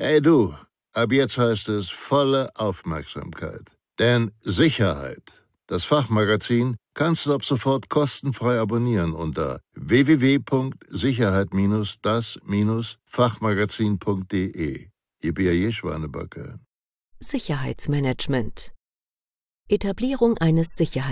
Hey du, ab jetzt heißt es volle Aufmerksamkeit. Denn Sicherheit, das Fachmagazin, kannst du ab sofort kostenfrei abonnieren unter www.sicherheit-das-fachmagazin.de. Ihr B.A.J. Schwanebacke. Sicherheitsmanagement. Etablierung eines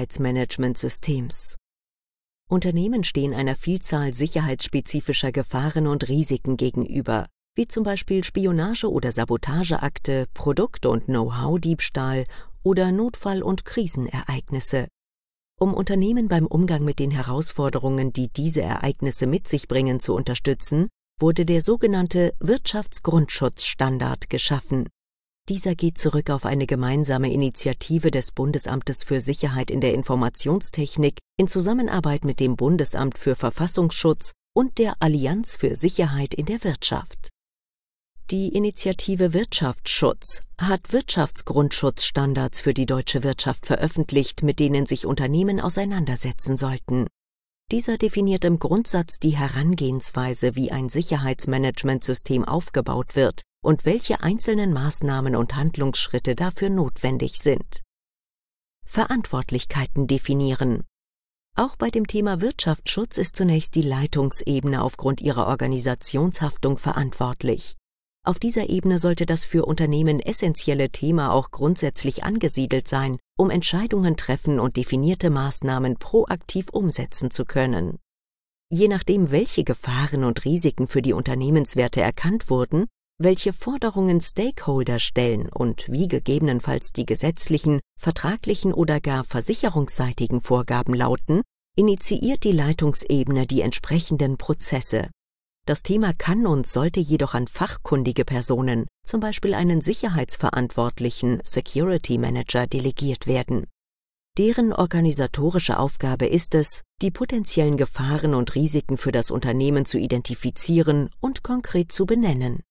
Sicherheitsmanagementsystems. Unternehmen stehen einer Vielzahl sicherheitsspezifischer Gefahren und Risiken gegenüber, wie zum Beispiel Spionage- oder Sabotageakte, Produkt- und Know-how-Diebstahl oder Notfall- und Krisenereignisse. Um Unternehmen beim Umgang mit den Herausforderungen, die diese Ereignisse mit sich bringen, zu unterstützen, wurde der sogenannte Wirtschaftsgrundschutzstandard geschaffen. Dieser geht zurück auf eine gemeinsame Initiative des Bundesamtes für Sicherheit in der Informationstechnik in Zusammenarbeit mit dem Bundesamt für Verfassungsschutz und der Allianz für Sicherheit in der Wirtschaft. Die Initiative Wirtschaftsschutz hat Wirtschaftsgrundschutzstandards für die deutsche Wirtschaft veröffentlicht, mit denen sich Unternehmen auseinandersetzen sollten. Dieser definiert im Grundsatz die Herangehensweise, wie ein Sicherheitsmanagementsystem aufgebaut wird und welche einzelnen Maßnahmen und Handlungsschritte dafür notwendig sind. Verantwortlichkeiten definieren. Auch bei dem Thema Wirtschaftsschutz ist zunächst die Leitungsebene aufgrund ihrer Organisationshaftung verantwortlich. Auf dieser Ebene sollte das für Unternehmen essentielle Thema auch grundsätzlich angesiedelt sein, um Entscheidungen treffen und definierte Maßnahmen proaktiv umsetzen zu können. Je nachdem, welche Gefahren und Risiken für die Unternehmenswerte erkannt wurden, welche Forderungen Stakeholder stellen und wie gegebenenfalls die gesetzlichen, vertraglichen oder gar versicherungsseitigen Vorgaben lauten, initiiert die Leitungsebene die entsprechenden Prozesse. Das Thema kann und sollte jedoch an fachkundige Personen, zum Beispiel einen Sicherheitsverantwortlichen, Security Manager, delegiert werden. Deren organisatorische Aufgabe ist es, die potenziellen Gefahren und Risiken für das Unternehmen zu identifizieren und konkret zu benennen.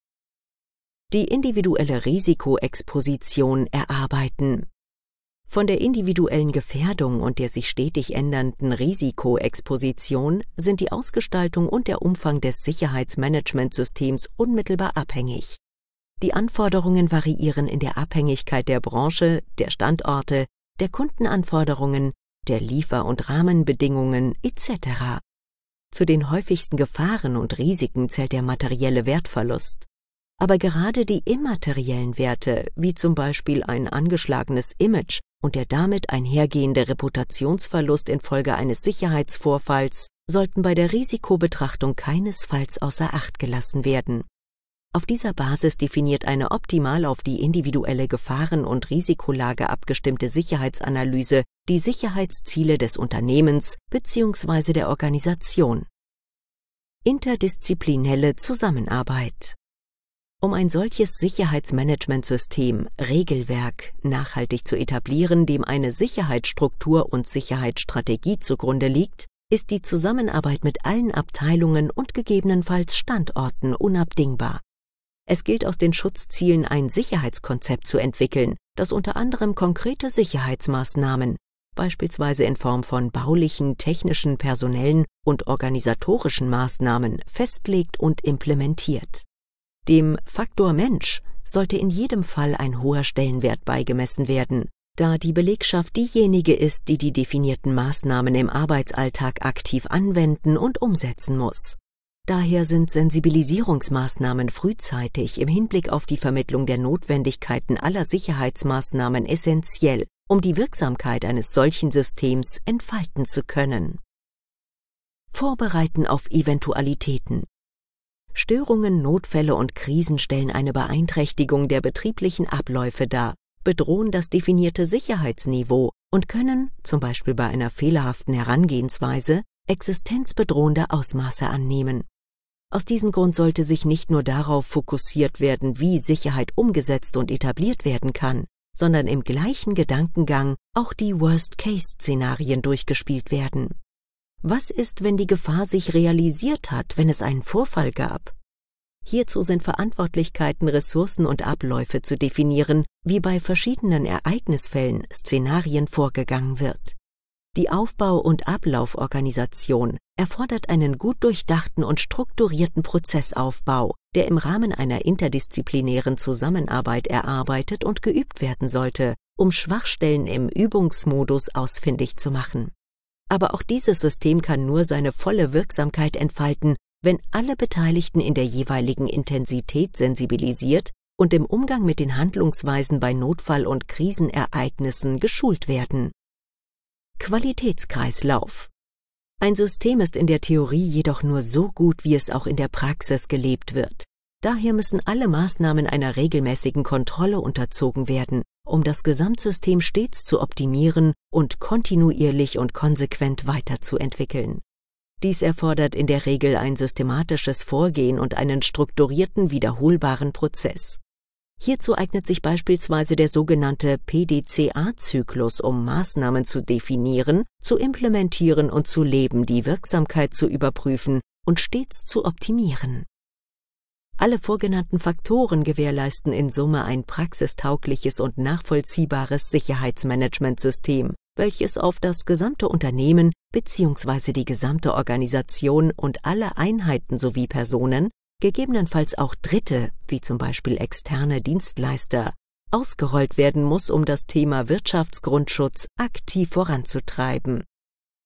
Die individuelle Risikoexposition erarbeiten. Von der individuellen Gefährdung und der sich stetig ändernden Risikoexposition sind die Ausgestaltung und der Umfang des Sicherheitsmanagementsystems unmittelbar abhängig. Die Anforderungen variieren in der Abhängigkeit der Branche, der Standorte, der Kundenanforderungen, der Liefer- und Rahmenbedingungen etc. Zu den häufigsten Gefahren und Risiken zählt der materielle Wertverlust. Aber gerade die immateriellen Werte, wie zum Beispiel ein angeschlagenes Image und der damit einhergehende Reputationsverlust infolge eines Sicherheitsvorfalls, sollten bei der Risikobetrachtung keinesfalls außer Acht gelassen werden. Auf dieser Basis definiert eine optimal auf die individuelle Gefahren- und Risikolage abgestimmte Sicherheitsanalyse die Sicherheitsziele des Unternehmens bzw. der Organisation. Interdisziplinelle Zusammenarbeit. Um ein solches Sicherheitsmanagementsystem, Regelwerk, nachhaltig zu etablieren, dem eine Sicherheitsstruktur und Sicherheitsstrategie zugrunde liegt, ist die Zusammenarbeit mit allen Abteilungen und gegebenenfalls Standorten unabdingbar. Es gilt aus den Schutzzielen ein Sicherheitskonzept zu entwickeln, das unter anderem konkrete Sicherheitsmaßnahmen, beispielsweise in Form von baulichen, technischen, personellen und organisatorischen Maßnahmen, festlegt und implementiert. Dem Faktor Mensch sollte in jedem Fall ein hoher Stellenwert beigemessen werden, da die Belegschaft diejenige ist, die die definierten Maßnahmen im Arbeitsalltag aktiv anwenden und umsetzen muss. Daher sind Sensibilisierungsmaßnahmen frühzeitig im Hinblick auf die Vermittlung der Notwendigkeiten aller Sicherheitsmaßnahmen essentiell, um die Wirksamkeit eines solchen Systems entfalten zu können. Vorbereiten auf Eventualitäten. Störungen, Notfälle und Krisen stellen eine Beeinträchtigung der betrieblichen Abläufe dar, bedrohen das definierte Sicherheitsniveau und können, zum Beispiel bei einer fehlerhaften Herangehensweise, existenzbedrohende Ausmaße annehmen. Aus diesem Grund sollte sich nicht nur darauf fokussiert werden, wie Sicherheit umgesetzt und etabliert werden kann, sondern im gleichen Gedankengang auch die Worst-Case-Szenarien durchgespielt werden. Was ist, wenn die Gefahr sich realisiert hat, wenn es einen Vorfall gab? Hierzu sind Verantwortlichkeiten, Ressourcen und Abläufe zu definieren, wie bei verschiedenen Ereignisfällen, Szenarien vorgegangen wird. Die Aufbau- und Ablauforganisation erfordert einen gut durchdachten und strukturierten Prozessaufbau, der im Rahmen einer interdisziplinären Zusammenarbeit erarbeitet und geübt werden sollte, um Schwachstellen im Übungsmodus ausfindig zu machen. Aber auch dieses System kann nur seine volle Wirksamkeit entfalten, wenn alle Beteiligten in der jeweiligen Intensität sensibilisiert und im Umgang mit den Handlungsweisen bei Notfall- und Krisenereignissen geschult werden. Qualitätskreislauf. Ein System ist in der Theorie jedoch nur so gut, wie es auch in der Praxis gelebt wird. Daher müssen alle Maßnahmen einer regelmäßigen Kontrolle unterzogen werden, um das Gesamtsystem stets zu optimieren und kontinuierlich und konsequent weiterzuentwickeln. Dies erfordert in der Regel ein systematisches Vorgehen und einen strukturierten, wiederholbaren Prozess. Hierzu eignet sich beispielsweise der sogenannte PDCA-Zyklus, um Maßnahmen zu definieren, zu implementieren und zu leben, die Wirksamkeit zu überprüfen und stets zu optimieren. Alle vorgenannten Faktoren gewährleisten in Summe ein praxistaugliches und nachvollziehbares Sicherheitsmanagementsystem, welches auf das gesamte Unternehmen bzw. die gesamte Organisation und alle Einheiten sowie Personen, gegebenenfalls auch Dritte, wie zum Beispiel externe Dienstleister, ausgerollt werden muss, um das Thema Wirtschaftsgrundschutz aktiv voranzutreiben.